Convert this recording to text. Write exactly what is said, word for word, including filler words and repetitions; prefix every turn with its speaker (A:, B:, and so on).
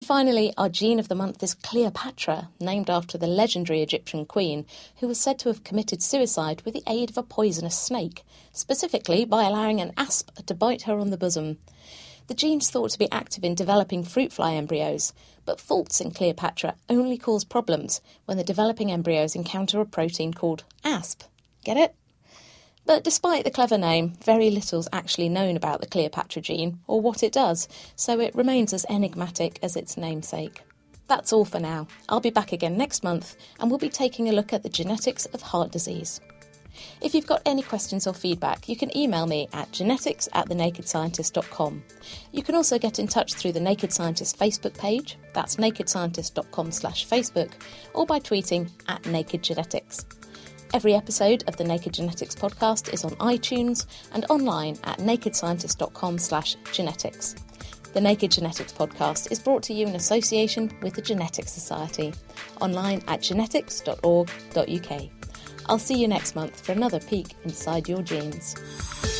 A: finally, our gene of the month is Cleopatra, named after the legendary Egyptian queen who was said to have committed suicide with the aid of a poisonous snake, specifically by allowing an asp to bite her on the bosom. The gene's thought to be active in developing fruit fly embryos, but faults in Cleopatra only cause problems when the developing embryos encounter a protein called asp. Get it? But despite the clever name, very little's actually known about the Cleopatra gene, or what it does, so it remains as enigmatic as its namesake. That's all for now. I'll be back again next month, and we'll be taking a look at the genetics of heart disease. If you've got any questions or feedback, you can email me at genetics at the naked scientist dot com. You can also get in touch through the Naked Scientist Facebook page, that's naked scientist dot com slash Facebook, or by tweeting at Naked Genetics. Every episode of the Naked Genetics podcast is on iTunes and online at naked scientist dot com slash genetics. The Naked Genetics podcast is brought to you in association with the Genetics Society, online at genetics dot org dot U K. I'll see you next month for another peek inside your genes.